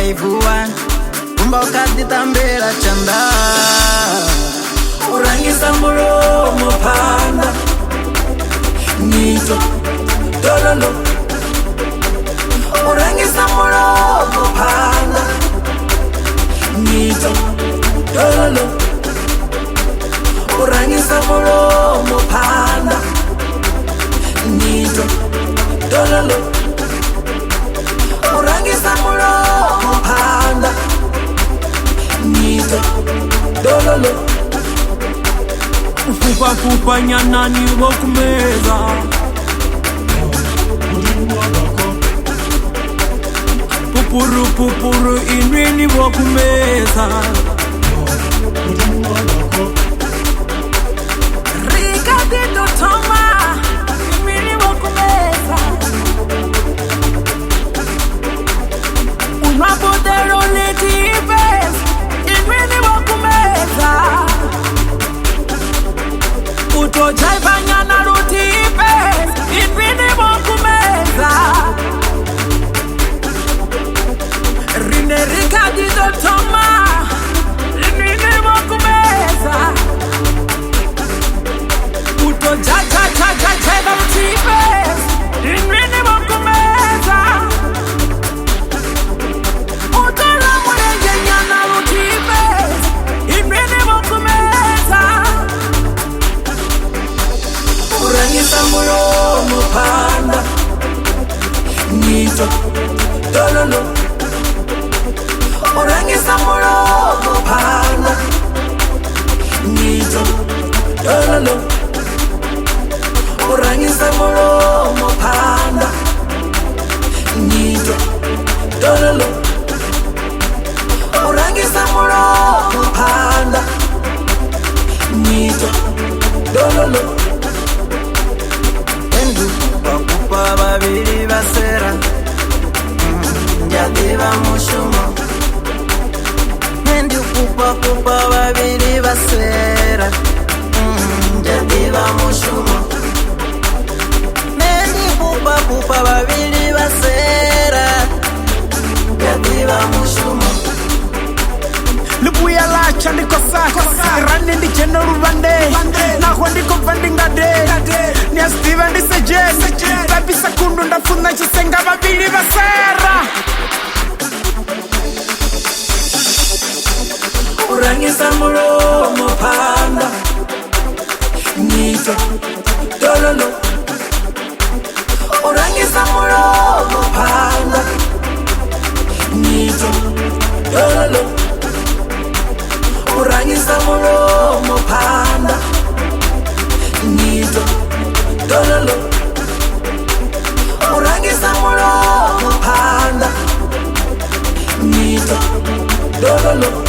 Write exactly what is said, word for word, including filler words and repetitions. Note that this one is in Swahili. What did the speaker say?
ivua umba ukatitambira chanda urangisa mulomo panda nito dololo urangisa mulomo panda nito dololo urangisa mulomo panda nito dololo urangisa mulomo panda nito dololo Fupa fupa nyana ni wokumeza Pupuru pupuru inwi ni wokumeza Ricardito Toma inwi ni wokumeza Unwapotero letibes inwi ni wokumeza Utojaiva nyana rutibes inwi ni wokumeza Rine Ricardito Toma inwi ni wokumeza Utojaja jaja jaja rutibes inwi ni wokumeza Utola mwenye nyana rutibes inwi ni wokumeza Urangisa mulomo panda nito dololo Urangisa mulomo panda nito dololo Urangisa mulomo panda nito dololo Urangisa mulomo panda nito dololo Endu pakupa babiri basera Njadiva mushumo Endu kupa kupa babiri basera Njadiva mushumo Nendi kupa kupa babiri basera Njadiva mushumo Lubuya la chandi kosaka Rani ndi jeno rubande Naho ndi kovandi ngade Nia Steven ndi sejen Babi sakundu ndafuna chisenga babili basera Urangisa mulomo panda nito dololo Urangisa mulomo panda nito dololo Urangisa mulomo panda nito dololo Urangisa mulomo panda nito dololo